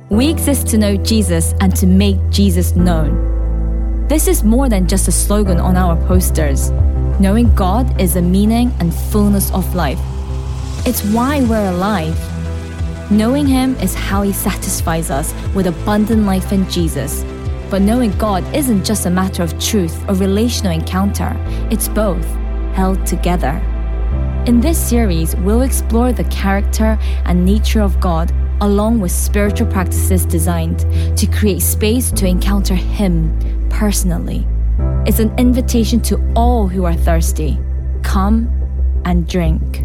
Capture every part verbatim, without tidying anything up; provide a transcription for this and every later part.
We exist to know Jesus and to make Jesus known. This is more than just a slogan on our posters. Knowing God is a meaning and fullness of life. It's why we're alive. Knowing Him is how He satisfies us with abundant life in Jesus. But knowing God isn't just a matter of truth or relational encounter. It's both, held together. In this series, we'll explore the character and nature of God along with spiritual practices designed to create space to encounter Him personally. It's an invitation to all who are thirsty. Come and drink.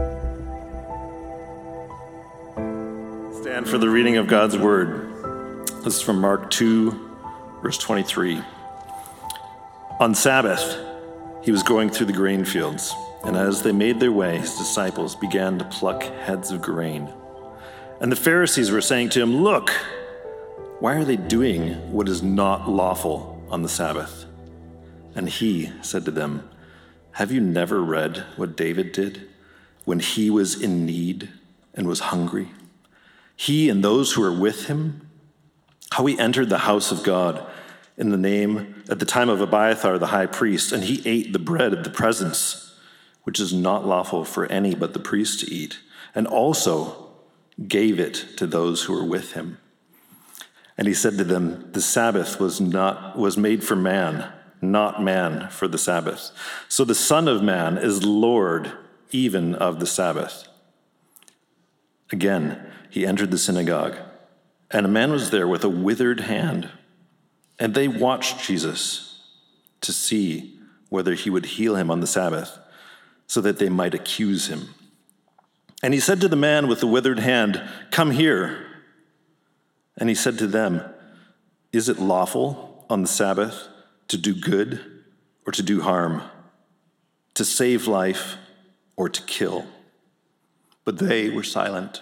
Stand for the reading of God's Word. This is from Mark two, verse twenty-three. On Sabbath, He was going through the grain fields, and as they made their way, His disciples began to pluck heads of grain. And the Pharisees were saying to Him, "Look, why are they doing what is not lawful on the Sabbath?" And He said to them, "Have you never read what David did when he was in need and was hungry? He and those who were with him, how he entered the house of God in the name at the time of Abiathar the high priest, and he ate the bread of the presence, which is not lawful for any but the priest to eat, and also gave it to those who were with him. And he said to them, the Sabbath was not was made for man, not man for the Sabbath. So the Son of Man is Lord even of the Sabbath." Again, he entered the synagogue, and a man was there with a withered hand. And they watched Jesus to see whether he would heal him on the Sabbath, so that they might accuse him. And he said to the man with the withered hand, "Come here." And he said to them, "Is it lawful on the Sabbath to do good or to do harm, to save life or to kill?" But they were silent.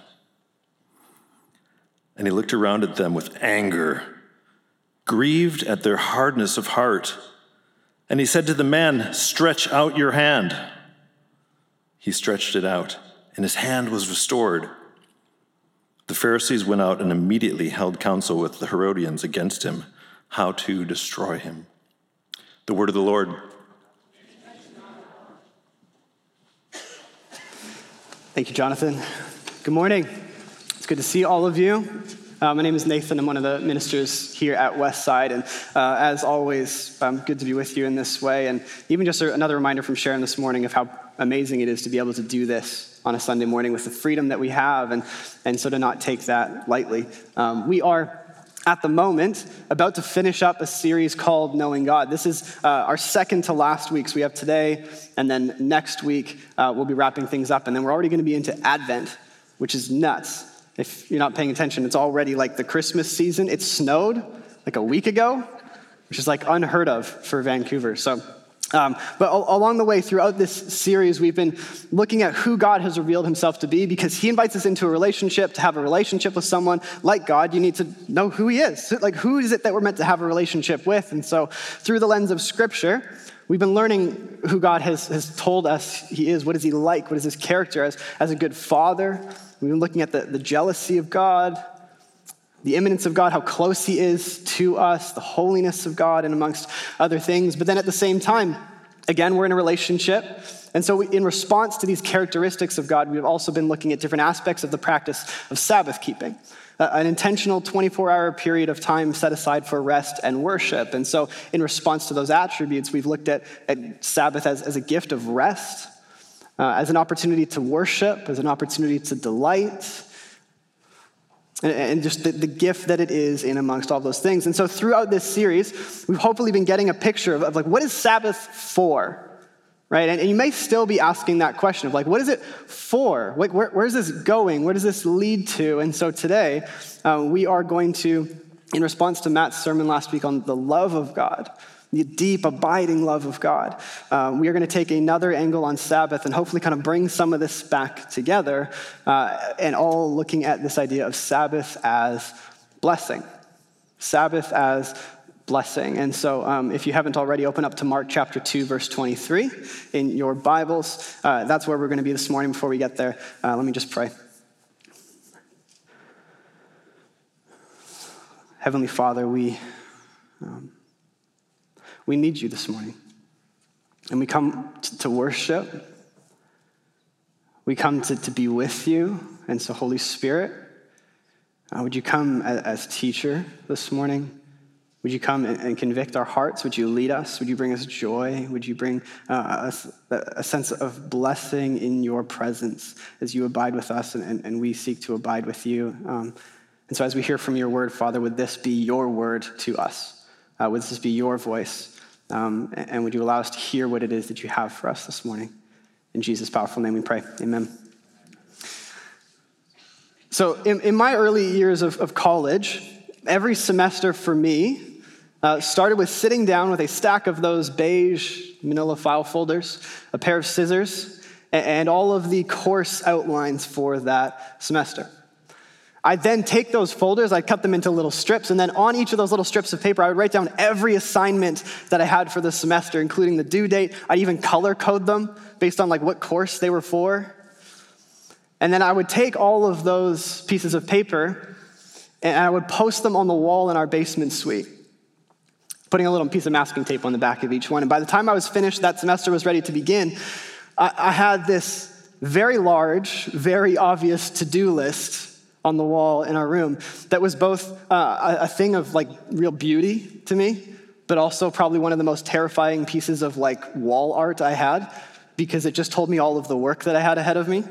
And he looked around at them with anger, grieved at their hardness of heart. And he said to the man, "Stretch out your hand." He stretched it out, and his hand was restored. The Pharisees went out and immediately held counsel with the Herodians against him, how to destroy him. The word of the Lord. Thank you, Jonathan. Good morning. It's good to see all of you. Uh, my name is Nathan. I'm one of the ministers here at Westside, and uh, as always, um, good to be with you in this way. And even just a, another reminder from Sharon this morning of how amazing it is to be able to do this on a Sunday morning with the freedom that we have, and, and so to not take that lightly. Um, we are, at the moment, about to finish up a series called Knowing God. This is uh, our second to last week. So we have today, and then next week uh, we'll be wrapping things up, and then we're already going to be into Advent, which is nuts. If you're not paying attention, it's already like the Christmas season. It snowed like a week ago, which is like unheard of for Vancouver. So, um, but al- along the way throughout this series, we've been looking at who God has revealed himself to be, because he invites us into a relationship. To have a relationship with someone like God, you need to know who he is. Like, who is it that we're meant to have a relationship with? And so through the lens of Scripture, we've been learning who God has, has told us he is. What is he like? What is his character as, as a good father? We've been looking at the, the jealousy of God, the immanence of God, how close he is to us, the holiness of God, and amongst other things. But then at the same time, again, we're in a relationship. And so we, in response to these characteristics of God, we've also been looking at different aspects of the practice of Sabbath keeping, uh, an intentional twenty-four hour period of time set aside for rest and worship. And so in response to those attributes, we've looked at, at Sabbath as, as a gift of rest, Uh, as an opportunity to worship, as an opportunity to delight, and, and just the, the gift that it is in amongst all those things. And so throughout this series, we've hopefully been getting a picture of, of like, what is Sabbath for, right? And, and you may still be asking that question of like, what is it for? Like, where, where's this going? Where does this lead to? And so today, uh, we are going to, in response to Matt's sermon last week on the love of God, the deep, abiding love of God. Uh, we are going to take another angle on Sabbath and hopefully kind of bring some of this back together, uh, and all looking at this idea of Sabbath as blessing. Sabbath as blessing. And so um, if you haven't already, open up to Mark chapter two, verse twenty-three in your Bibles. Uh, that's where we're going to be this morning. Before we get there, uh, let me just pray. Heavenly Father, we, um, we need you this morning. And we come t- to worship. We come to, to be with you. And so, Holy Spirit, uh, would you come as, as teacher this morning? Would you come and, and convict our hearts? Would you lead us? Would you bring us joy? Would you bring uh, us a, a sense of blessing in your presence as you abide with us and, and, and we seek to abide with you? Um, and so as we hear from your word, Father, would this be your word to us? Uh, would this be your voice? Um, and, and would you allow us to hear what it is that you have for us this morning? In Jesus' powerful name we pray, amen. So in, in my early years of, of college, every semester for me uh, started with sitting down with a stack of those beige manila file folders, a pair of scissors, and, and all of the course outlines for that semester. I'd then take those folders, I'd cut them into little strips, and then on each of those little strips of paper, I would write down every assignment that I had for the semester, including the due date. I'd even color code them based on like what course they were for. And then I would take all of those pieces of paper and I would post them on the wall in our basement suite, putting a little piece of masking tape on the back of each one. And by the time I was finished, that semester was ready to begin, I, I had this very large, very obvious to-do list on the wall in our room that was both uh, a, a thing of like real beauty to me, but also probably one of the most terrifying pieces of like wall art I had, because it just told me all of the work that I had ahead of me.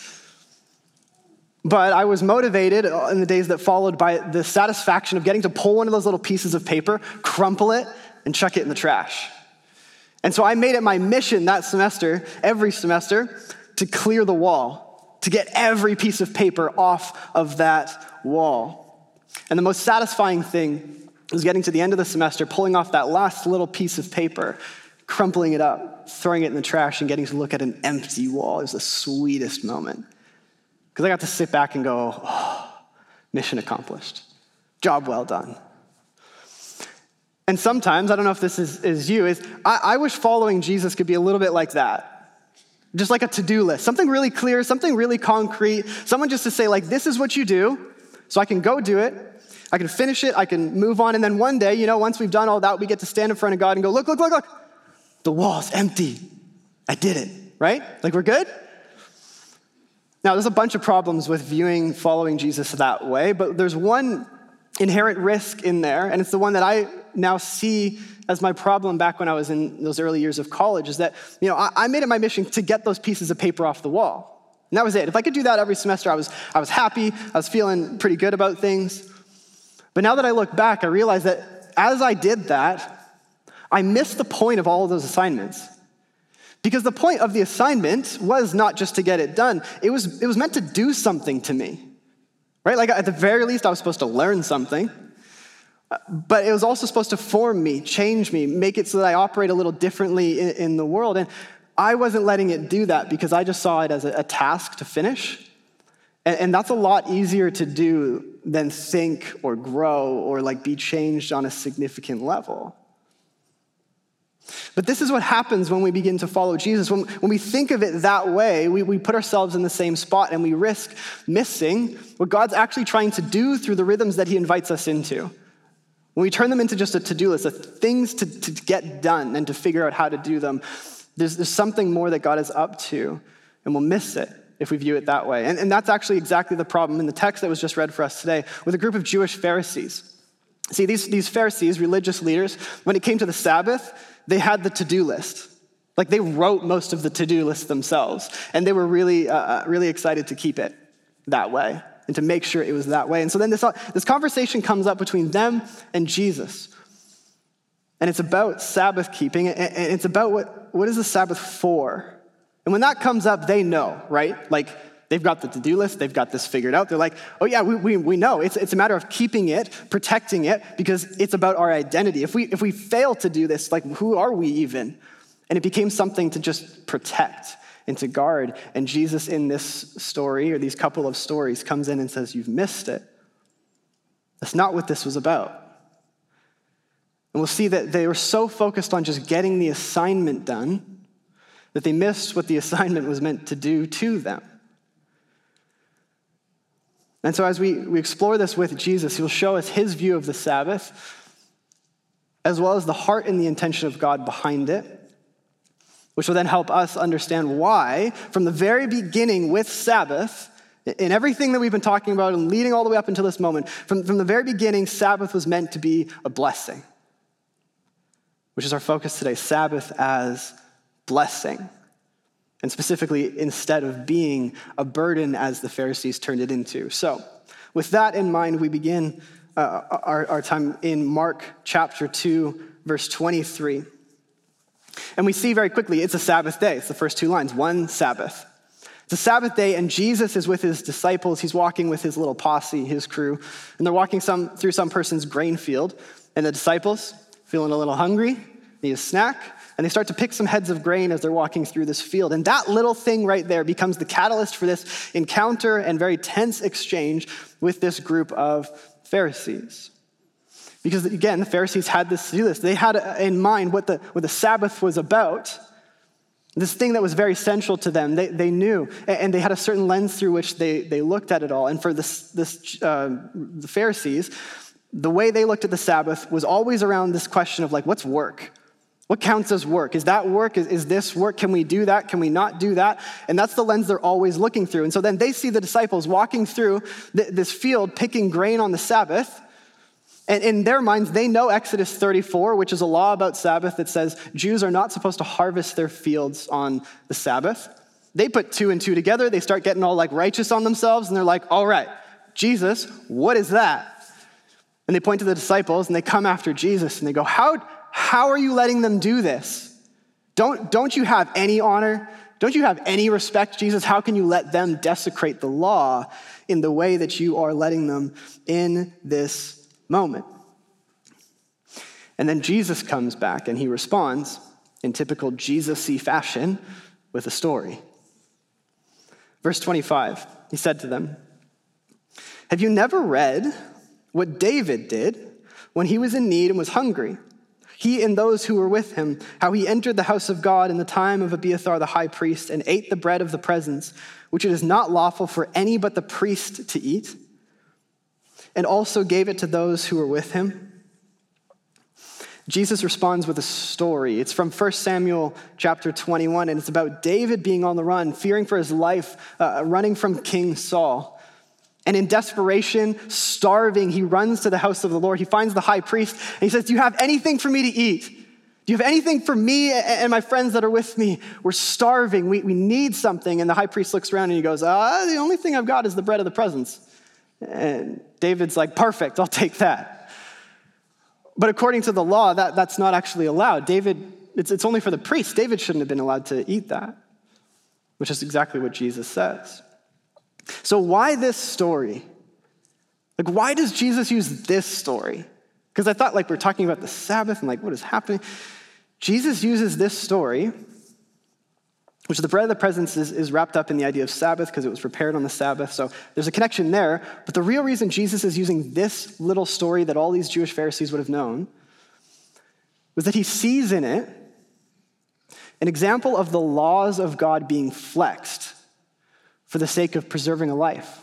But I was motivated in the days that followed by the satisfaction of getting to pull one of those little pieces of paper, crumple it, and chuck it in the trash. And so I made it my mission that semester, every semester, to clear the wall, to get every piece of paper off of that wall. And the most satisfying thing was getting to the end of the semester, pulling off that last little piece of paper, crumpling it up, throwing it in the trash, and getting to look at an empty wall. It was the sweetest moment. Because I got to sit back and go, oh, mission accomplished. Job well done. And sometimes, I don't know if this is, is you, is I, I wish following Jesus could be a little bit like that. Just like a to-do list. Something really clear, something really concrete. Someone just to say, like, this is what you do, so I can go do it. I can finish it, I can move on, and then one day, you know, once we've done all that, we get to stand in front of God and go, look, look, look, look. The wall's empty. I did it, right? Like, we're good? Now, there's a bunch of problems with viewing following Jesus that way, but there's one inherent risk in there, and it's the one that I now see as my problem back when I was in those early years of college, is that, you know, I, I made it my mission to get those pieces of paper off the wall. And that was it. If I could do that every semester, I was, I was happy, I was feeling pretty good about things. But now that I look back, I realize that as I did that, I missed the point of all of those assignments. Because the point of the assignment was not just to get it done. It was, it was meant to do something to me, right? Like at the very least, I was supposed to learn something. But it was also supposed to form me, change me, make it so that I operate a little differently in, in the world. And I wasn't letting it do that because I just saw it as a, a task to finish. And, and that's a lot easier to do than think or grow or like be changed on a significant level. But this is what happens when we begin to follow Jesus. When, when we think of it that way, we, we put ourselves in the same spot and we risk missing what God's actually trying to do through the rhythms that he invites us into. When we turn them into just a to-do list of things to, to get done and to figure out how to do them, there's, there's something more that God is up to, and we'll miss it if we view it that way. And, and that's actually exactly the problem in the text that was just read for us today with a group of Jewish Pharisees. See, these, these Pharisees, religious leaders, when it came to the Sabbath, they had the to-do list. Like they wrote most of the to-do list themselves. And they were really, uh, really excited to keep it that way and to make sure it was that way. And so then this, this conversation comes up between them and Jesus. And it's about Sabbath keeping. And it's about what, what is the Sabbath for? And when that comes up, they know, right? Like they've got the to-do list. They've got this figured out. They're like, oh yeah, we, we, we know. It's, it's a matter of keeping it, protecting it, because it's about our identity. If we, if we fail to do this, like who are we even? And it became something to just protect and to guard. And Jesus in this story, or these couple of stories, comes in and says, you've missed it. That's not what this was about. And we'll see that they were so focused on just getting the assignment done that they missed what the assignment was meant to do to them. And so as we, we explore this with Jesus, he'll show us his view of the Sabbath, as well as the heart and the intention of God behind it, which will then help us understand why, from the very beginning with Sabbath, in everything that we've been talking about and leading all the way up until this moment, from, from the very beginning, Sabbath was meant to be a blessing, which is our focus today, Sabbath as blessing. And specifically, instead of being a burden as the Pharisees turned it into. So, with that in mind, we begin uh, our, our time in Mark chapter two, verse twenty-three. And we see very quickly, it's a Sabbath day. It's the first two lines, one Sabbath. It's a Sabbath day, and Jesus is with his disciples. He's walking with his little posse, his crew, and they're walking some through some person's grain field. And the disciples, feeling a little hungry, need a snack, and they start to pick some heads of grain as they're walking through this field. And that little thing right there becomes the catalyst for this encounter and very tense exchange with this group of Pharisees. Because again, the Pharisees had this to do this. They had in mind what the, what the Sabbath was about, this thing that was very central to them. They, they knew, and they had a certain lens through which they, they looked at it all. And for this, this uh, the Pharisees, the way they looked at the Sabbath was always around this question of like, what's work? What counts as work? Is that work? Is, is this work? Can we do that? Can we not do that? And that's the lens they're always looking through. And so then they see the disciples walking through th- this field, picking grain on the Sabbath. And in their minds, they know Exodus thirty-four, which is a law about Sabbath that says Jews are not supposed to harvest their fields on the Sabbath. They put two and two together. They start getting all like righteous on themselves. And they're like, all right, Jesus, what is that? And they point to the disciples and they come after Jesus and they go, how, how are you letting them do this? Don't, don't you have any honor? Don't you have any respect, Jesus? How can you let them desecrate the law in the way that you are letting them in this moment? And then Jesus comes back and he responds in typical Jesus-y fashion with a story. Verse twenty-five, he said to them, "Have you never read what David did when he was in need and was hungry? He and those who were with him, how he entered the house of God in the time of Abiathar the high priest and ate the bread of the presence, which it is not lawful for any but the priest to eat, and also gave it to those who were with him?" Jesus responds with a story. It's from First Samuel chapter twenty-one, and it's about David being on the run, fearing for his life, uh, running from King Saul. And in desperation, starving, he runs to the house of the Lord. He finds the high priest, and he says, "Do you have anything for me to eat? Do you have anything for me and my friends that are with me? We're starving. We, we need something." And the high priest looks around and he goes, "Ah, the only thing I've got is the bread of the presence." And David's like, "Perfect, I'll take that." But according to the law, that, that's not actually allowed. David, it's, it's only for the priest. David shouldn't have been allowed to eat that, which is exactly what Jesus says. So why this story? Like, why does Jesus use this story? Because I thought like we're talking about the Sabbath and like what is happening. Jesus uses this story, which the bread of the presence is, is wrapped up in the idea of Sabbath because it was prepared on the Sabbath. So there's a connection there. But the real reason Jesus is using this little story that all these Jewish Pharisees would have known was that he sees in it an example of the laws of God being flexed for the sake of preserving a life.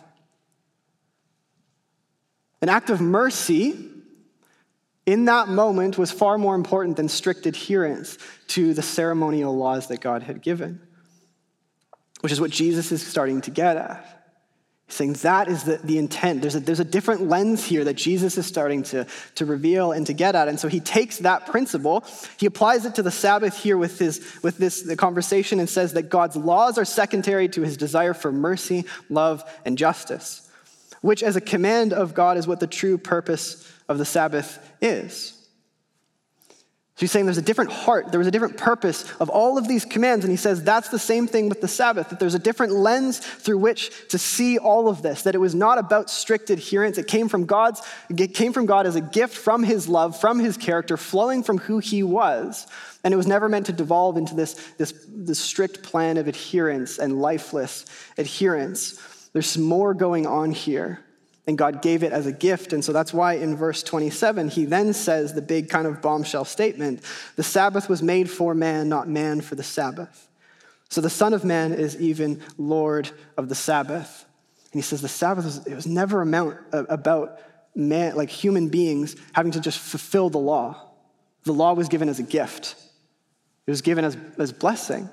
An act of mercy in that moment was far more important than strict adherence to the ceremonial laws that God had given, which is what Jesus is starting to get at. He's saying that is the, the intent. There's a, there's a different lens here that Jesus is starting to, to reveal and to get at. And so he takes that principle, he applies it to the Sabbath here with, his, with this the conversation and says that God's laws are secondary to his desire for mercy, love, and justice, which as a command of God is what the true purpose of the Sabbath is. So he's saying there's a different heart, there was a different purpose of all of these commands, and he says that's the same thing with the Sabbath, that there's a different lens through which to see all of this, that it was not about strict adherence, it came from God's, it came from God as a gift from his love, from his character, flowing from who he was, and it was never meant to devolve into this, this, this strict plan of adherence and lifeless adherence. There's more going on here. And God gave it as a gift. And so that's why in verse twenty-seven, he then says the big kind of bombshell statement, the Sabbath was made for man, not man for the Sabbath. So the Son of Man is even Lord of the Sabbath. And he says the Sabbath was, it was never amount, uh, about man, like human beings having to just fulfill the law. The law was given as a gift. It was given as, as blessing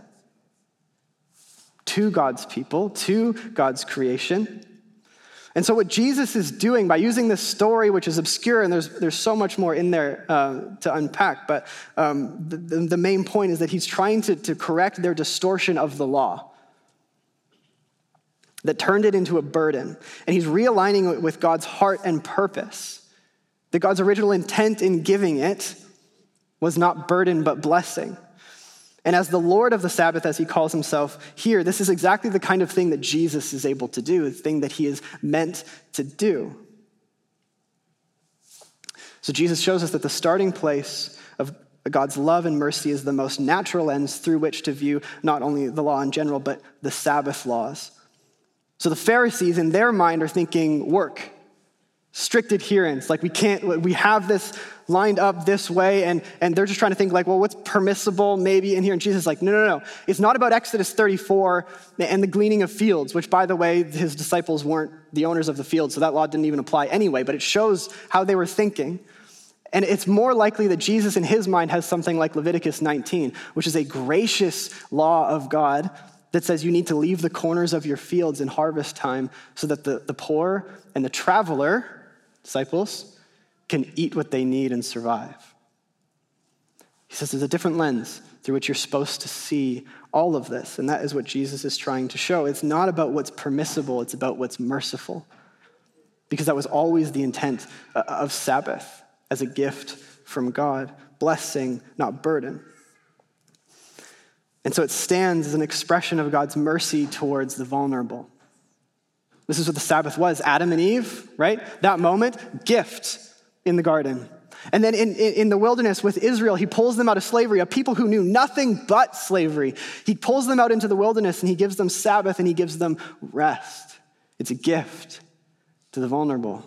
to God's people, to God's creation. And so what Jesus is doing by using this story, which is obscure, and there's there's so much more in there uh, to unpack, but um, the, the main point is that he's trying to, to correct their distortion of the law that turned it into a burden. And he's realigning it with God's heart and purpose, that God's original intent in giving it was not burden but blessing. And as the Lord of the Sabbath, as he calls himself here, this is exactly the kind of thing that Jesus is able to do, the thing that he is meant to do. So Jesus shows us that the starting place of God's love and mercy is the most natural lens through which to view not only the law in general, but the Sabbath laws. So the Pharisees in their mind are thinking work, strict adherence, like we can't, we have this lined up this way, and, and they're just trying to think like, well, what's permissible maybe in here? And Jesus is like, no, no, no. It's not about Exodus thirty-four and the gleaning of fields, which by the way, his disciples weren't the owners of the field, so that law didn't even apply anyway, but it shows how they were thinking. And it's more likely that Jesus in his mind has something like Leviticus nineteen, which is a gracious law of God that says you need to leave the corners of your fields in harvest time so that the, the poor and the traveler, disciples, can eat what they need and survive. He says there's a different lens through which you're supposed to see all of this, and that is what Jesus is trying to show. It's not about what's permissible, it's about what's merciful, because that was always the intent of Sabbath as a gift from God, blessing, not burden. And so it stands as an expression of God's mercy towards the vulnerable. This is what the Sabbath was. Adam and Eve, right? That moment, gift in the garden. And then in, in, in the wilderness with Israel, he pulls them out of slavery, a people who knew nothing but slavery. He pulls them out into the wilderness and he gives them Sabbath and he gives them rest. It's a gift to the vulnerable.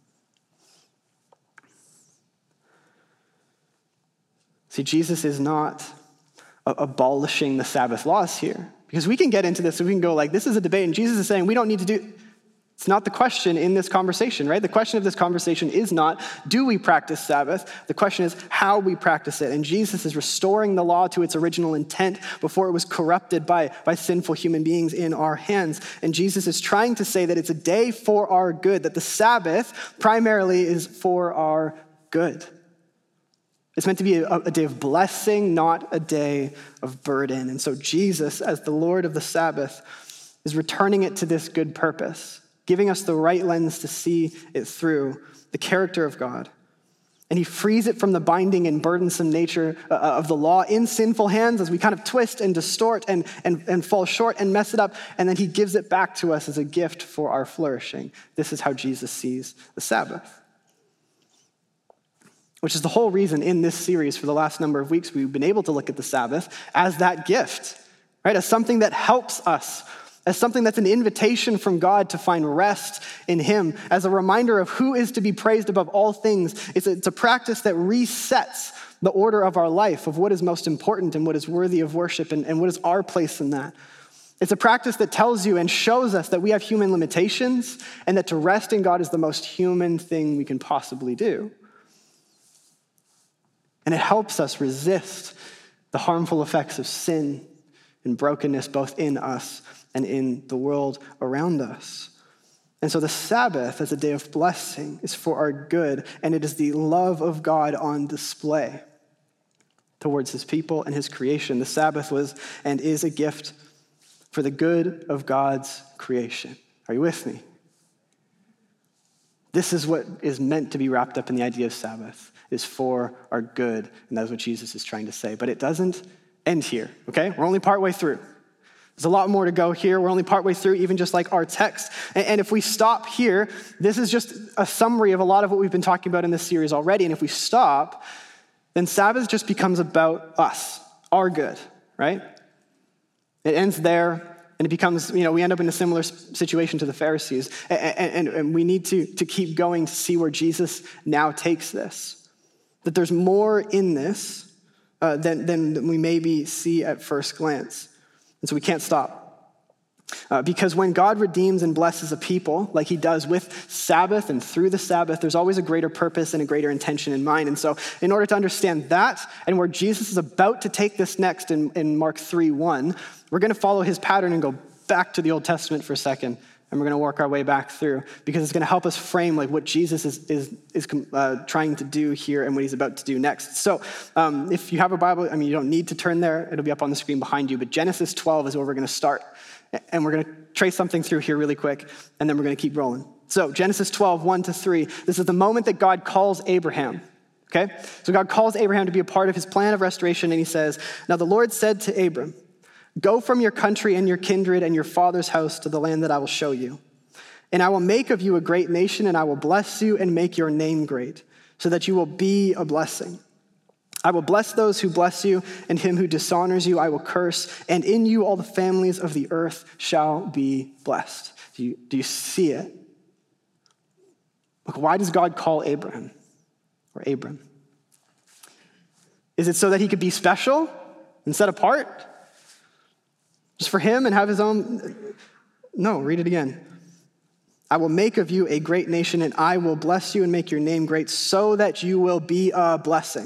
See, Jesus is not abolishing the Sabbath laws here, because we can get into this and we can go like, this is a debate and Jesus is saying we don't need to do. It's not the question in this conversation, right? The question of this conversation is not, do we practice Sabbath? The question is how we practice it. And Jesus is restoring the law to its original intent before it was corrupted by, by sinful human beings in our hands. And Jesus is trying to say that it's a day for our good, that the Sabbath primarily is for our good. It's meant to be a, a day of blessing, not a day of burden. And so Jesus, as the Lord of the Sabbath, is returning it to this good purpose, giving us the right lens to see it through, the character of God. And he frees it from the binding and burdensome nature uh, of the law in sinful hands as we kind of twist and distort and, and, and fall short and mess it up. And then he gives it back to us as a gift for our flourishing. This is how Jesus sees the Sabbath. Which is the whole reason in this series for the last number of weeks we've been able to look at the Sabbath as that gift, right? As something that helps us, as something that's an invitation from God to find rest in him, as a reminder of who is to be praised above all things. It's a, it's a practice that resets the order of our life, of what is most important and what is worthy of worship and, and what is our place in that. It's a practice that tells you and shows us that we have human limitations and that to rest in God is the most human thing we can possibly do. And it helps us resist the harmful effects of sin and brokenness both in us and in the world around us. And so the Sabbath as a day of blessing is for our good, and it is the love of God on display towards his people and his creation. The Sabbath was and is a gift for the good of God's creation. Are you with me? This is what is meant to be wrapped up in the idea of Sabbath, is for our good, and that's what Jesus is trying to say. But it doesn't end here, okay? We're only partway through. There's a lot more to go here. We're only partway through, even just like our text. And if we stop here, this is just a summary of a lot of what we've been talking about in this series already. And if we stop, then Sabbath just becomes about us, our good, right? It ends there. And it becomes, you know, we end up in a similar situation to the Pharisees. And, and, and we need to, to keep going to see where Jesus now takes this. That there's more in this uh, than, than we maybe see at first glance. And so we can't stop. Uh, because when God redeems and blesses a people, like he does with Sabbath and through the Sabbath, there's always a greater purpose and a greater intention in mind. And so in order to understand that and where Jesus is about to take this next in, in Mark three one, we're going to follow his pattern and go back to the Old Testament for a second. And we're going to work our way back through because it's going to help us frame like what Jesus is is, is uh, trying to do here and what he's about to do next. So um, if you have a Bible, I mean, you don't need to turn there. It'll be up on the screen behind you. But Genesis twelve is where we're going to start. And we're going to trace something through here really quick, and then we're going to keep rolling. So Genesis twelve, one to three, this is the moment that God calls Abraham, okay? So God calls Abraham to be a part of his plan of restoration, and he says, "Now the Lord said to Abram, go from your country and your kindred and your father's house to the land that I will show you. And I will make of you a great nation, and I will bless you and make your name great, so that you will be a blessing. I will bless those who bless you, and him who dishonors you I will curse, and in you all the families of the earth shall be blessed." Do you, do you see it? Look, why does God call Abraham or Abram? Is it so that he could be special and set apart? Just for him and have his own? No, read it again. "I will make of you a great nation, and I will bless you and make your name great, so that you will be a blessing.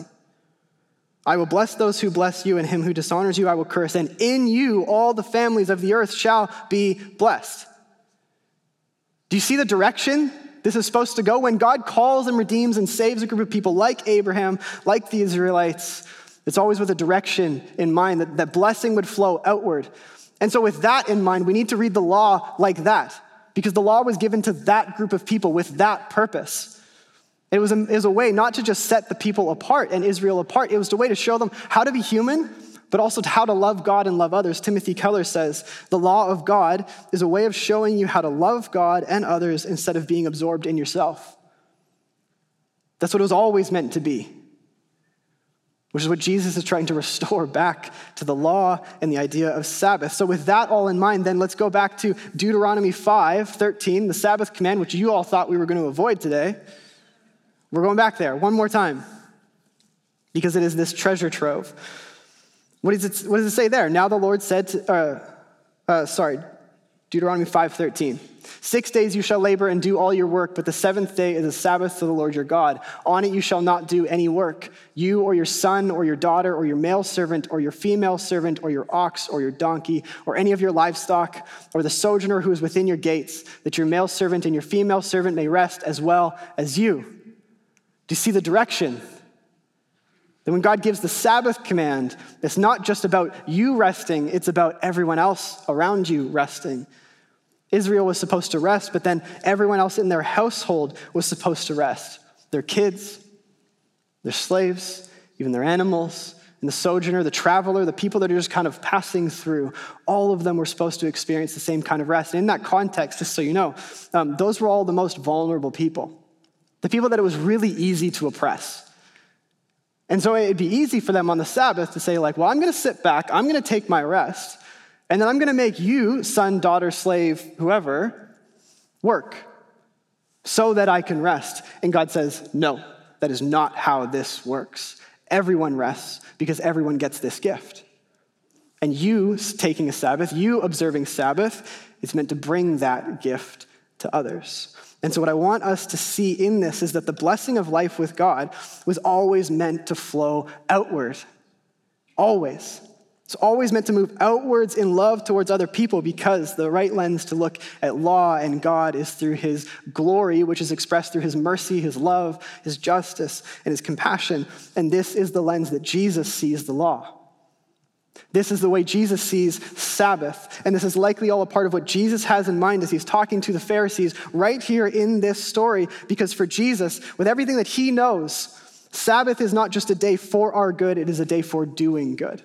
I will bless those who bless you, and him who dishonors you I will curse, and in you all the families of the earth shall be blessed." Do you see the direction this is supposed to go? When God calls and redeems and saves a group of people like Abraham, like the Israelites, it's always with a direction in mind that, that blessing would flow outward. And so with that in mind, we need to read the law like that, because the law was given to that group of people with that purpose. It was, a, it was a way not to just set the people apart and Israel apart. It was a way to show them how to be human, but also to how to love God and love others. Timothy Keller says, "The law of God is a way of showing you how to love God and others instead of being absorbed in yourself." That's what it was always meant to be, which is what Jesus is trying to restore back to the law and the idea of Sabbath. So with that all in mind, then let's go back to Deuteronomy five thirteen, the Sabbath command, which you all thought we were going to avoid today. We're going back there one more time because it is this treasure trove. What does it, what does it say there? "Now the Lord said to, uh, uh, sorry, Deuteronomy five thirteen. Six days you shall labor and do all your work, but the seventh day is a Sabbath to the Lord your God. On it you shall not do any work, you or your son or your daughter or your male servant or your female servant or your ox or your donkey or any of your livestock or the sojourner who is within your gates, that your male servant and your female servant may rest as well as you." Do you see the direction? That when God gives the Sabbath command, it's not just about you resting, it's about everyone else around you resting. Israel was supposed to rest, but then everyone else in their household was supposed to rest. Their kids, their slaves, even their animals, and the sojourner, the traveler, the people that are just kind of passing through, all of them were supposed to experience the same kind of rest. And in that context, just so you know, um, those were all the most vulnerable people. The people that it was really easy to oppress. And so it'd be easy for them on the Sabbath to say like, well, I'm going to sit back, I'm going to take my rest, and then I'm going to make you, son, daughter, slave, whoever, work so that I can rest. And God says, no, that is not how this works. Everyone rests because everyone gets this gift. And you taking a Sabbath, you observing Sabbath, is meant to bring that gift to others. And so what I want us to see in this is that the blessing of life with God was always meant to flow outward. Always. It's always meant to move outwards in love towards other people, because the right lens to look at law and God is through his glory, which is expressed through his mercy, his love, his justice, and his compassion. And this is the lens that Jesus sees the law. This is the way Jesus sees Sabbath. And this is likely all a part of what Jesus has in mind as he's talking to the Pharisees right here in this story. Because for Jesus, with everything that he knows, Sabbath is not just a day for our good, it is a day for doing good.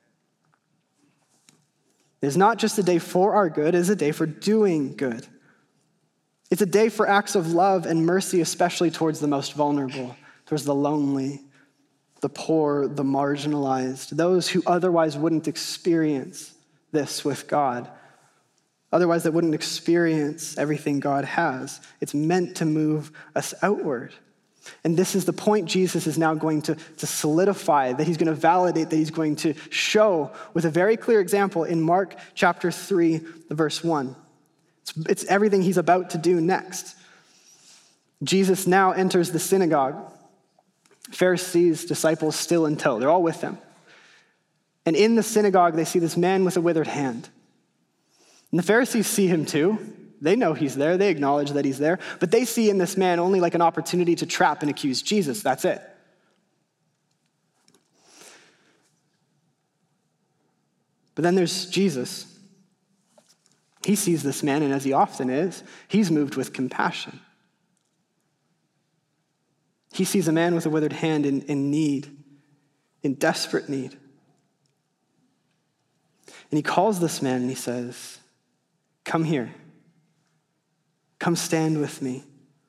It is not just a day for our good, it is a day for doing good. It's a day for acts of love and mercy, especially towards the most vulnerable, towards the lonely, the poor, the marginalized, those who otherwise wouldn't experience this with God. Otherwise, they wouldn't experience everything God has. It's meant to move us outward. And this is the point Jesus is now going to, to solidify, that he's going to validate, that he's going to show with a very clear example in Mark chapter three, verse one. It's, it's everything he's about to do next. Jesus now enters the synagogue. Pharisees, disciples still in tow. They're all with him. And in the synagogue, they see this man with a withered hand. And the Pharisees see him too. They know he's there. They acknowledge that he's there. But they see in this man only like an opportunity to trap and accuse Jesus. That's it. But then there's Jesus. He sees this man, and as he often is, he's moved with compassion. He sees a man with a withered hand in, in need, in desperate need. And he calls this man and he says, "Come here. Come stand with me."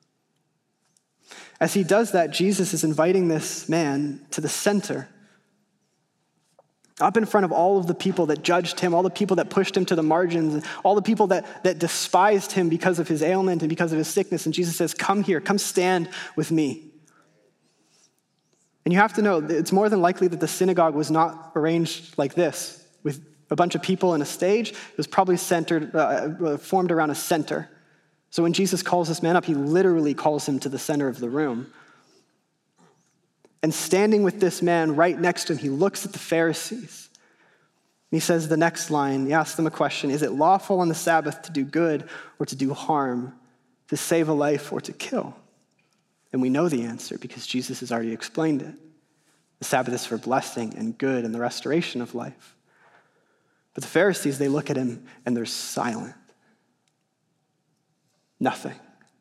As he does that, Jesus is inviting this man to the center, up in front of all of the people that judged him, all the people that pushed him to the margins, all the people that, that despised him because of his ailment and because of his sickness. And Jesus says, "Come here, come stand with me." And you have to know, it's more than likely that the synagogue was not arranged like this, with a bunch of people in a stage. It was probably centered, uh, formed around a center. So when Jesus calls this man up, he literally calls him to the center of the room. And standing with this man right next to him, he looks at the Pharisees. And he says the next line, he asks them a question: is it lawful on the Sabbath to do good or to do harm, to save a life or to kill? And we know the answer because Jesus has already explained it. The Sabbath is for blessing and good and the restoration of life. But the Pharisees, they look at him and they're silent. Nothing.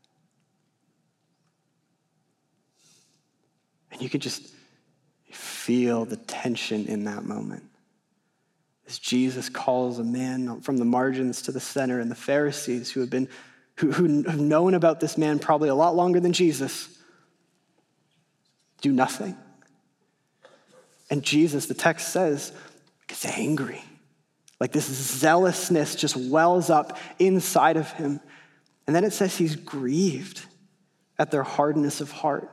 And you could just feel the tension in that moment. As Jesus calls a man from the margins to the center, and the Pharisees who have been, who, who have known about this man probably a lot longer than Jesus, do nothing. And Jesus, the text says, gets angry. Like this zealousness just wells up inside of him. And then it says he's grieved at their hardness of heart.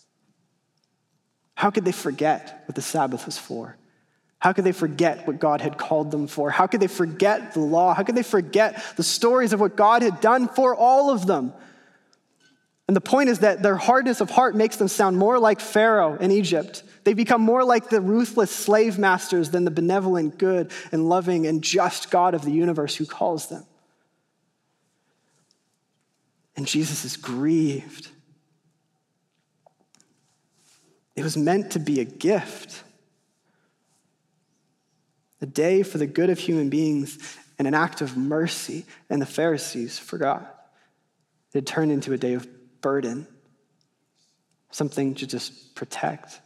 How could they forget what the Sabbath was for? How could they forget what God had called them for? How could they forget the law? How could they forget the stories of what God had done for all of them? And the point is that their hardness of heart makes them sound more like Pharaoh in Egypt. They become more like the ruthless slave masters than the benevolent, good, and loving and just God of the universe who calls them. And Jesus is grieved. It was meant to be a gift, a day for the good of human beings and an act of mercy, and the Pharisees forgot. It had turned into a day of burden, something to just protect.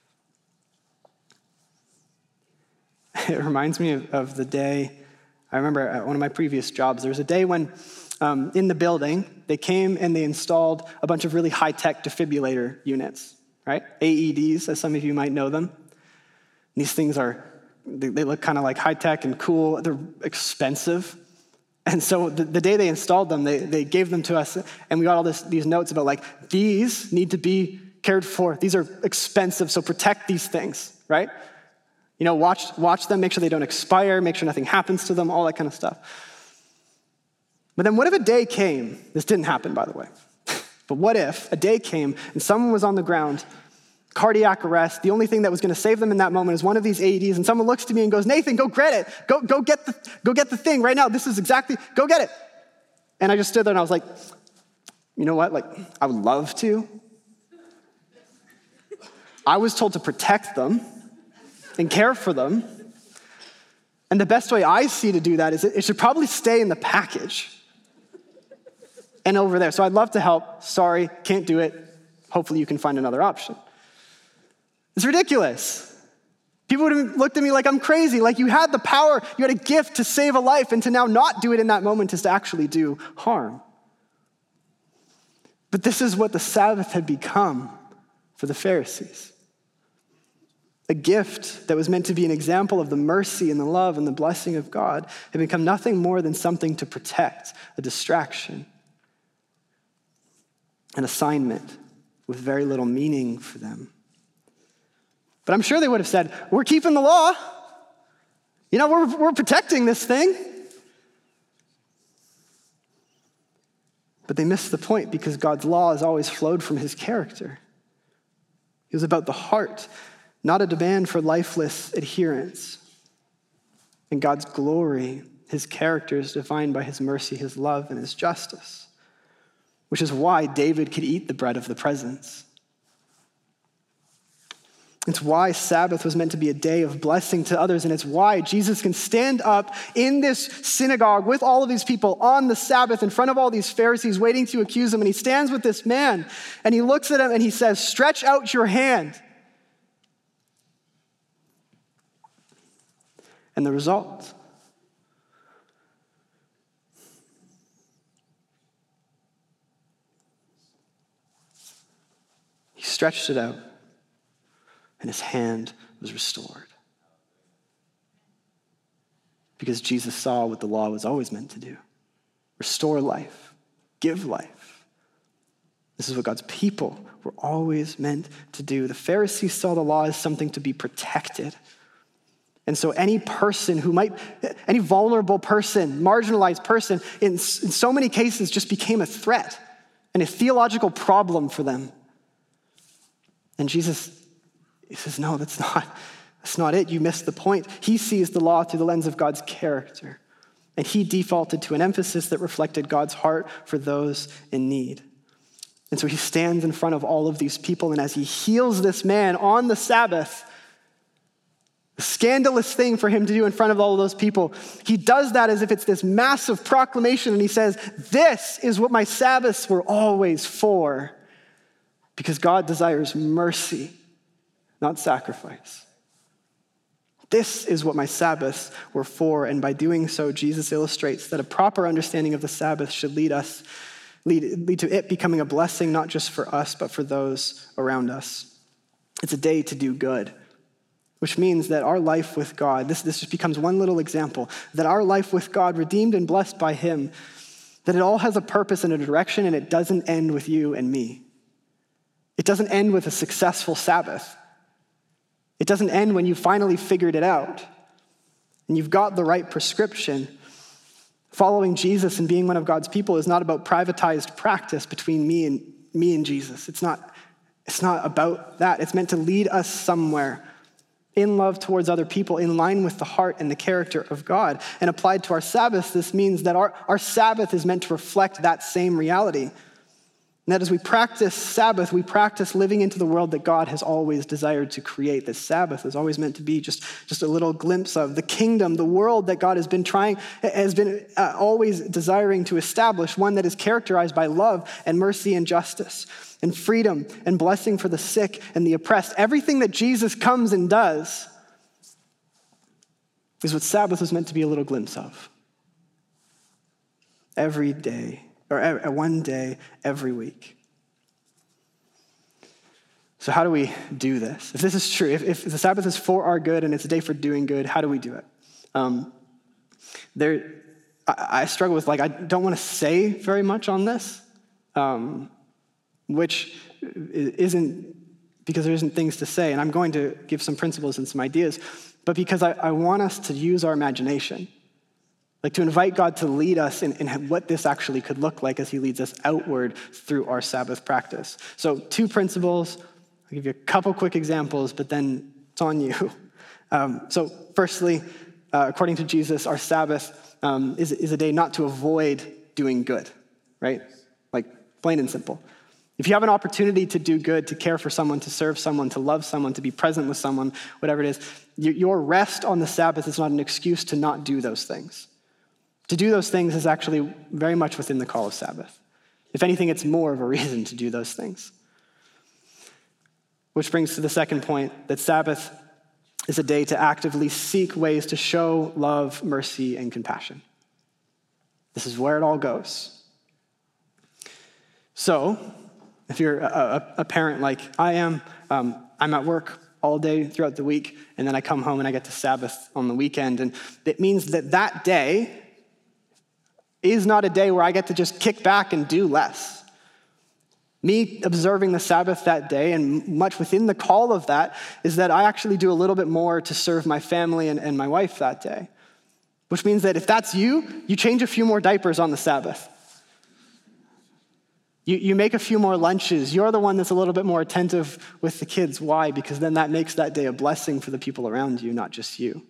It reminds me of, of the day, I remember at one of my previous jobs, there was a day when um, in the building, they came and they installed a bunch of really high-tech defibrillator units, right? A E Ds, as some of you might know them. And these things are, they, they look kind of like high-tech and cool. They're expensive. And so the, the day they installed them, they, they gave them to us, and we got all this, these notes about like, these need to be cared for. These are expensive, so protect these things, right? You know, watch, watch them, make sure they don't expire, make sure nothing happens to them, all that kind of stuff. But then what if a day came, this didn't happen, by the way, but what if a day came and someone was on the ground, cardiac arrest, the only thing that was going to save them in that moment is one of these A E Ds, and someone looks to me and goes, "Nathan, go get it. Go, go get the, go get the thing right now. This is exactly, go get it." And I just stood there and I was like, you know what? Like, I would love to. I was told to protect them and care for them. And the best way I see to do that is it, it should probably stay in the package and over there. So I'd love to help. Sorry, can't do it. Hopefully you can find another option. It's ridiculous. People would have looked at me like I'm crazy, like you had the power, you had a gift to save a life, and to now not do it in that moment is to actually do harm. But this is what the Sabbath had become for the Pharisees. A gift that was meant to be an example of the mercy and the love and the blessing of God had become nothing more than something to protect, a distraction, an assignment, with very little meaning for them. But I'm sure they would have said, we're keeping the law. You know, we're, we're protecting this thing. But they missed the point because God's law has always flowed from his character. It was about the heart, not a demand for lifeless adherence. And God's glory, his character, is defined by his mercy, his love, and his justice, which is why David could eat the bread of the presence. It's why Sabbath was meant to be a day of blessing to others, and it's why Jesus can stand up in this synagogue with all of these people on the Sabbath in front of all these Pharisees waiting to accuse him, and he stands with this man, and he looks at him and he says, "Stretch out your hand." And the result, he stretched it out, and his hand was restored. Because Jesus saw what the law was always meant to do: restore life, give life. This is what God's people were always meant to do. The Pharisees saw the law as something to be protected. And so any person who might, any vulnerable person, marginalized person, in, in so many cases just became a threat and a theological problem for them. And Jesus, he says, no, that's not, that's not it. You missed the point. He sees the law through the lens of God's character. And he defaulted to an emphasis that reflected God's heart for those in need. And so he stands in front of all of these people, and as he heals this man on the Sabbath, a scandalous thing for him to do in front of all of those people, he does that as if it's this massive proclamation, and he says, this is what my Sabbaths were always for, because God desires mercy, not sacrifice. This is what my Sabbaths were for, and by doing so, Jesus illustrates that a proper understanding of the Sabbath should lead us, lead, lead to it becoming a blessing, not just for us, but for those around us. It's a day to do good, which means that our life with God, this, this just becomes one little example, that our life with God, redeemed and blessed by him, that it all has a purpose and a direction, and it doesn't end with you and me. It doesn't end with a successful Sabbath. It doesn't end when you finally figured it out and you've got the right prescription. Following Jesus and being one of God's people is not about privatized practice between me and me and Jesus. It's not, it's not about that. It's meant to lead us somewhere in love towards other people, in line with the heart and the character of God. And applied to our Sabbath, this means that our, our Sabbath is meant to reflect that same reality. And that as we practice Sabbath, we practice living into the world that God has always desired to create. This Sabbath is always meant to be just, just a little glimpse of the kingdom, the world that God has been trying, has been uh, always desiring to establish, one that is characterized by love and mercy and justice and freedom and blessing for the sick and the oppressed. Everything that Jesus comes and does is what Sabbath was meant to be a little glimpse of. Every day. Or one day every week. So how do we do this? If this is true, if, if the Sabbath is for our good and it's a day for doing good, how do we do it? Um, there, I, I struggle with, like, I don't want to say very much on this, um, which isn't because there isn't things to say, and I'm going to give some principles and some ideas, but because I, I want us to use our imagination. Like to invite God to lead us in, in what this actually could look like as he leads us outward through our Sabbath practice. So two principles, I'll give you a couple quick examples, but then it's on you. Um, so firstly, uh, according to Jesus, our Sabbath um, is, is a day not to avoid doing good, right? Like plain and simple. If you have an opportunity to do good, to care for someone, to serve someone, to love someone, to be present with someone, whatever it is, your rest on the Sabbath is not an excuse to not do those things. To do those things is actually very much within the call of Sabbath. If anything, it's more of a reason to do those things. Which brings to the second point, that Sabbath is a day to actively seek ways to show love, mercy, and compassion. This is where it all goes. So, if you're a, a, a parent like I am, um, I'm at work all day throughout the week, and then I come home and I get to Sabbath on the weekend, and it means that that day is not a day where I get to just kick back and do less. Me observing the Sabbath that day, and much within the call of that, is that I actually do a little bit more to serve my family and, and my wife that day. Which means that if that's you, you change a few more diapers on the Sabbath. You, you make a few more lunches. You're the one that's a little bit more attentive with the kids. Why? Because then that makes that day a blessing for the people around you, not just you.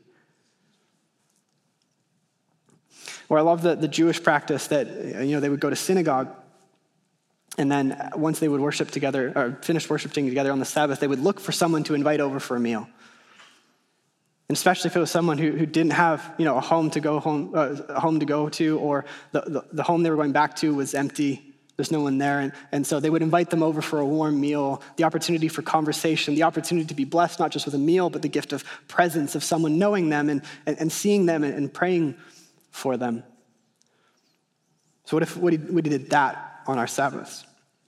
Or I love the, the Jewish practice that, you know, they would go to synagogue, and then once they would worship together, or finish worshiping together on the Sabbath, they would look for someone to invite over for a meal. And especially if it was someone who, who didn't have, you know, a home to go home, uh, a home to go to, or the, the, the home they were going back to was empty. There's no one there. And, and so they would invite them over for a warm meal, the opportunity for conversation, the opportunity to be blessed, not just with a meal, but the gift of presence of someone knowing them and, and, and seeing them and, and praying for them. So what if we did that on our Sabbaths?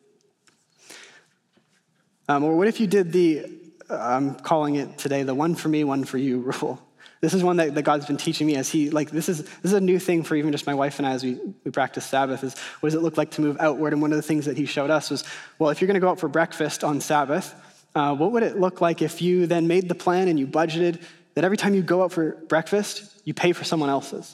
Um, or what if you did the, uh, I'm calling it today, the one for me, one for you rule. This is one that, that God's been teaching me as he, like, this is this is a new thing for even just my wife and I as we, we practice Sabbath, is what does it look like to move outward? And one of the things that he showed us was, well, if you're going to go out for breakfast on Sabbath, uh, what would it look like if you then made the plan and you budgeted that every time you go out for breakfast, you pay for someone else's?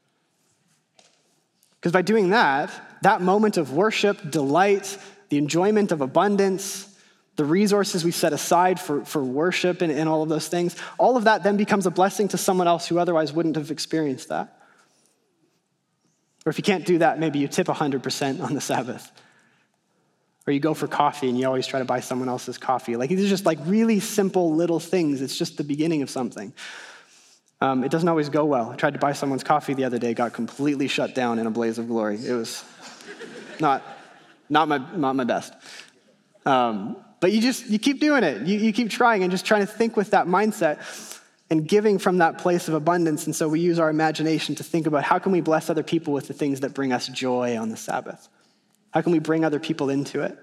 Because by doing that, that moment of worship, delight, the enjoyment of abundance, the resources we set aside for, for worship and, and all of those things, all of that then becomes a blessing to someone else who otherwise wouldn't have experienced that. Or if you can't do that, maybe you tip one hundred percent on the Sabbath. Or you go for coffee and you always try to buy someone else's coffee. Like, these are just like really simple little things. It's just the beginning of something. Um, it doesn't always go well. I tried to buy someone's coffee the other day, got completely shut down in a blaze of glory. It was not, not, my, not my best. Um, But you just, you keep doing it. You, you keep trying and just trying to think with that mindset and giving from that place of abundance. And so we use our imagination to think about how can we bless other people with the things that bring us joy on the Sabbath? How can we bring other people into it?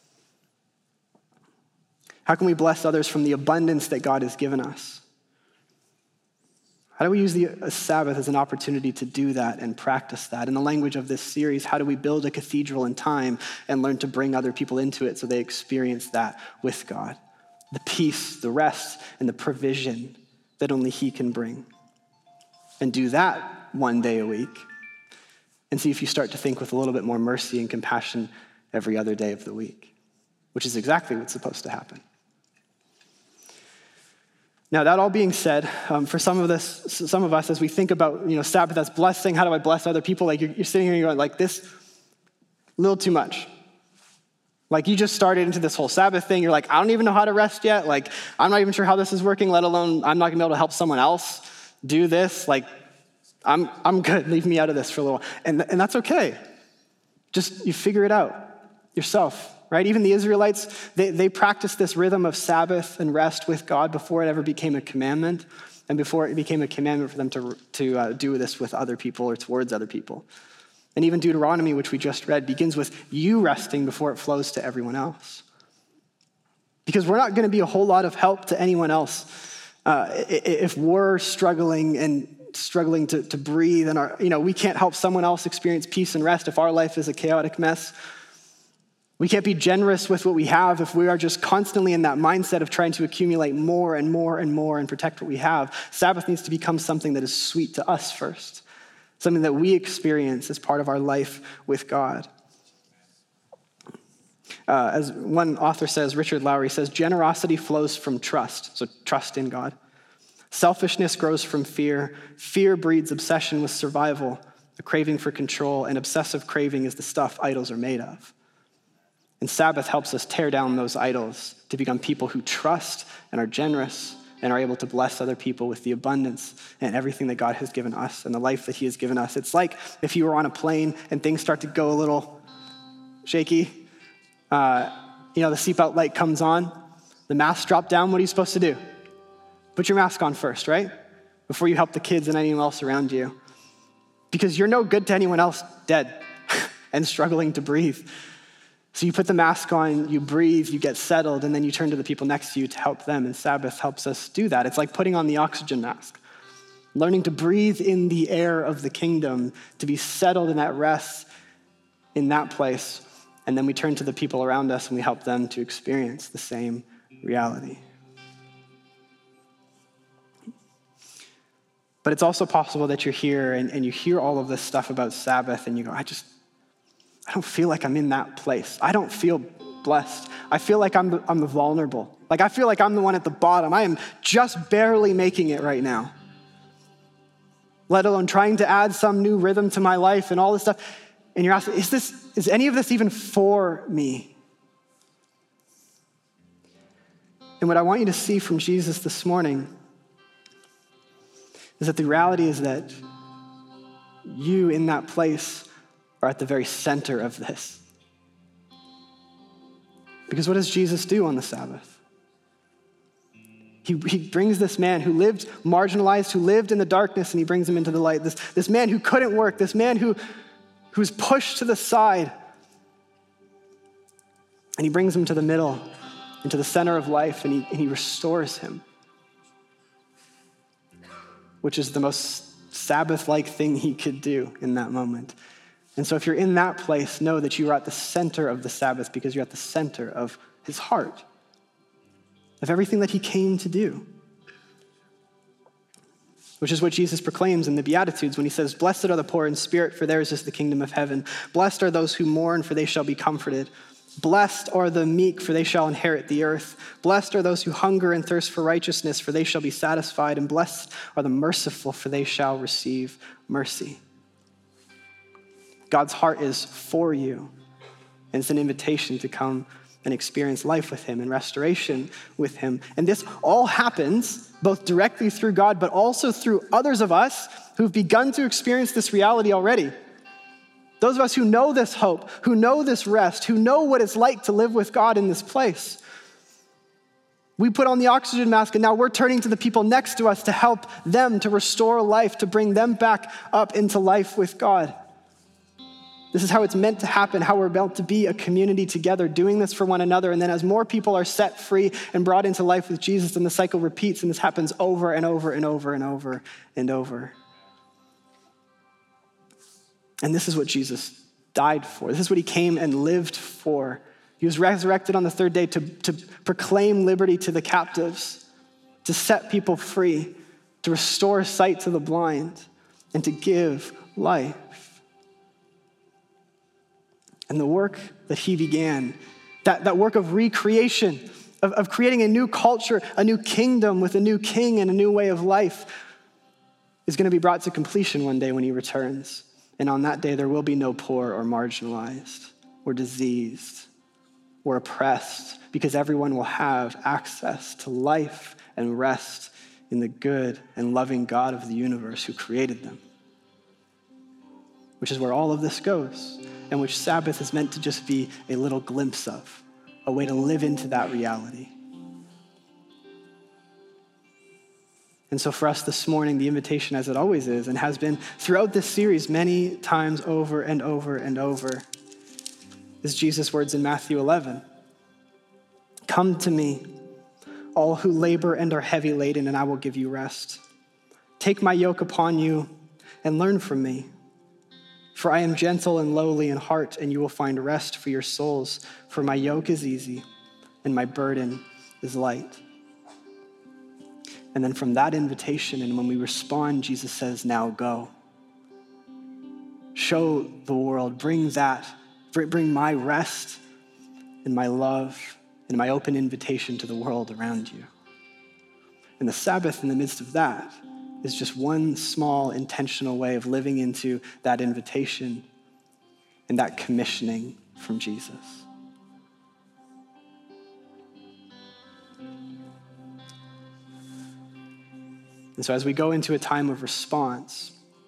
How can we bless others from the abundance that God has given us? How do we use the Sabbath as an opportunity to do that and practice that? In the language of this series, how do we build a cathedral in time and learn to bring other people into it so they experience that with God? The peace, the rest, and the provision that only he can bring. And do that one day a week. And see if you start to think with a little bit more mercy and compassion every other day of the week, which is exactly what's supposed to happen. Now, that all being said, um, for some of this, some of us, as we think about, you know, Sabbath as blessing, how do I bless other people? Like, you're, you're sitting here and you're going, like, this, a little too much. Like, you just started into this whole Sabbath thing. You're like, I don't even know how to rest yet. Like, I'm not even sure how this is working, let alone I'm not gonna be able to help someone else do this. Like, I'm I'm good. Leave me out of this for a little while. And, and that's okay. Just, you figure it out yourself. Right? Even the Israelites, they, they practiced this rhythm of Sabbath and rest with God before it ever became a commandment, and before it became a commandment for them to, to uh, do this with other people or towards other people. And even Deuteronomy, which we just read, begins with you resting before it flows to everyone else. Because we're not going to be a whole lot of help to anyone else uh, if we're struggling and struggling to, to breathe, and our, you know, we can't help someone else experience peace and rest if our life is a chaotic mess. We can't be generous with what we have if we are just constantly in that mindset of trying to accumulate more and more and more and protect what we have. Sabbath needs to become something that is sweet to us first, something that we experience as part of our life with God. Uh, as one author says, Richard Lowry says, generosity flows from trust, so trust in God. Selfishness grows from fear. Fear breeds obsession with survival, a craving for control, and obsessive craving is the stuff idols are made of. And Sabbath helps us tear down those idols to become people who trust and are generous and are able to bless other people with the abundance and everything that God has given us and the life that he has given us. It's like if you were on a plane and things start to go a little shaky, uh, you know, the seatbelt light comes on, the masks drop down, what are you supposed to do? Put your mask on first, right? Before you help the kids and anyone else around you. Because you're no good to anyone else dead and struggling to breathe. So you put the mask on, you breathe, you get settled, and then you turn to the people next to you to help them, and Sabbath helps us do that. It's like putting on the oxygen mask, learning to breathe in the air of the kingdom, to be settled in that rest in that place, And then we turn to the people around us and we help them to experience the same reality. But it's also possible that you're here and, and you hear all of this stuff about Sabbath and you go, I just, I don't feel like I'm in that place. I don't feel blessed. I feel like I'm the, I'm the vulnerable. Like I feel like I'm the one at the bottom. I am just barely making it right now. Let alone trying to add some new rhythm to my life and all this stuff. And you're asking, is this, is any of this even for me? And what I want you to see from Jesus this morning is that the reality is that you in that place are at the very center of this. Because what does Jesus do on the Sabbath? He, he brings this man who lived marginalized, who lived in the darkness, and he brings him into the light. This, this man who couldn't work, this man who, who was pushed to the side. And he brings him to the middle, into the center of life, and he, and he restores him. Which is the most Sabbath-like thing he could do in that moment. And so if you're in that place, know that you are at the center of the Sabbath because you're at the center of his heart, of everything that he came to do. Which is what Jesus proclaims in the Beatitudes when he says, blessed are the poor in spirit, for theirs is the kingdom of heaven. Blessed are those who mourn, for they shall be comforted. Blessed are the meek, for they shall inherit the earth. Blessed are those who hunger and thirst for righteousness, for they shall be satisfied. And blessed are the merciful, for they shall receive mercy. God's heart is for you, and it's an invitation to come and experience life with him and restoration with him. And this all happens both directly through God, but also through others of us who've begun to experience this reality already. Those of us who know this hope, who know this rest, who know what it's like to live with God in this place. We put on the oxygen mask and now we're turning to the people next to us to help them, to restore life, to bring them back up into life with God. This is how it's meant to happen, how we're meant to be a community together, doing this for one another. And then as more people are set free and brought into life with Jesus, then the cycle repeats and this happens over and over and over and over and over. And this is what Jesus died for. This is what he came and lived for. He was resurrected on the third day to, to proclaim liberty to the captives, to set people free, to restore sight to the blind, and to give life. And the work that he began, that, that work of recreation, of, of creating a new culture, a new kingdom with a new king and a new way of life, is going to be brought to completion one day when he returns. And on that day, there will be no poor or marginalized or diseased or oppressed, because everyone will have access to life and rest in the good and loving God of the universe who created them. Which is where all of this goes, and which Sabbath is meant to just be a little glimpse of, a way to live into that reality. And so for us this morning, the invitation, as it always is, and has been throughout this series many times over and over and over, is Jesus' words in Matthew eleven. Come to me, all who labor and are heavy laden, and I will give you rest. Take my yoke upon you and learn from me. For I am gentle and lowly in heart, and you will find rest for your souls. For my yoke is easy and my burden is light. And then from that invitation, and when we respond, Jesus says, now go. Show the world, bring that, bring my rest and my love and my open invitation to the world around you. And the Sabbath in the midst of that is just one small intentional way of living into that invitation and that commissioning from Jesus. And so as we go into a time of response,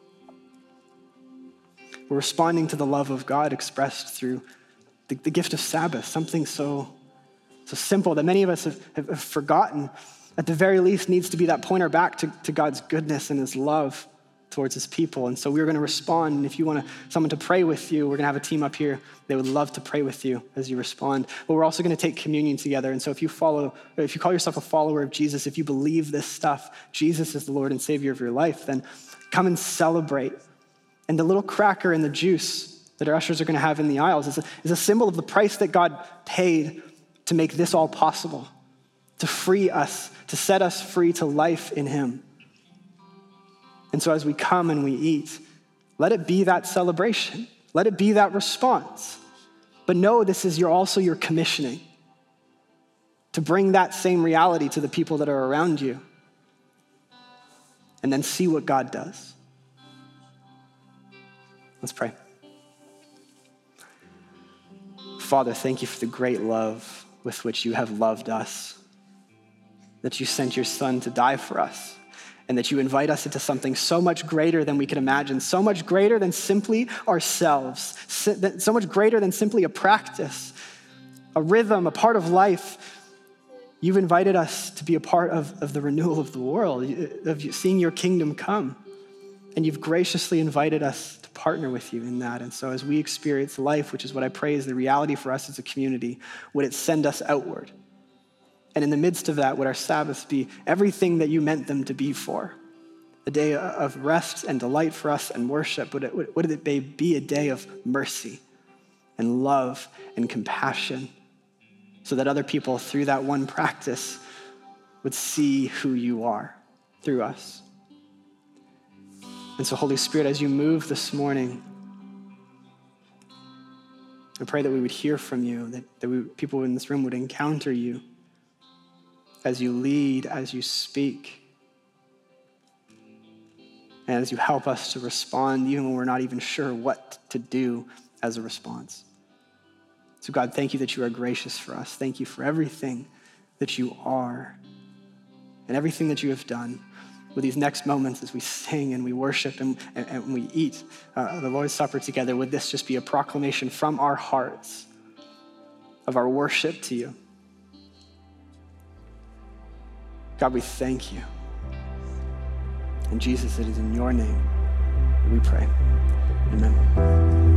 we're responding to the love of God expressed through the, the gift of Sabbath, something so, so simple that many of us have, have, have forgotten. At the very least, needs to be that pointer back to, to God's goodness and his love towards his people. And so we're going to respond. And if you want to, someone to pray with you, we're going to have a team up here. They would love to pray with you as you respond. But we're also going to take communion together. And so if you follow, or if you call yourself a follower of Jesus, if you believe this stuff, Jesus is the Lord and Savior of your life, then come and celebrate. And the little cracker and the juice that our ushers are going to have in the aisles is a, is a symbol of the price that God paid to make this all possible, to free us, to set us free to life in him. And so as we come and we eat, let it be that celebration. Let it be that response. But know this is your, also your commissioning to bring that same reality to the people that are around you and then see what God does. Let's pray. Father, thank you for the great love with which you have loved us, that you sent your son to die for us, and that you invite us into something so much greater than we could imagine, so much greater than simply ourselves, so much greater than simply a practice, a rhythm, a part of life. You've invited us to be a part of, of the renewal of the world, of seeing your kingdom come. And you've graciously invited us to partner with you in that. And so as we experience life, which is what I pray is the reality for us as a community, would it send us outward? And in the midst of that, would our Sabbaths be everything that you meant them to be for? A day of rest and delight for us and worship. Would it, would it be a day of mercy and love and compassion so that other people through that one practice would see who you are through us? And so Holy Spirit, as you move this morning, I pray that we would hear from you, that, that we, people in this room would encounter you as you lead, as you speak, and as you help us to respond even when we're not even sure what to do as a response. So God, thank you that you are gracious for us. Thank you for everything that you are and everything that you have done. With these next moments as we sing and we worship and, and, and we eat uh, the Lord's Supper together, would this just be a proclamation from our hearts of our worship to you? God, we thank you. And Jesus, it is in your name that we pray. Amen.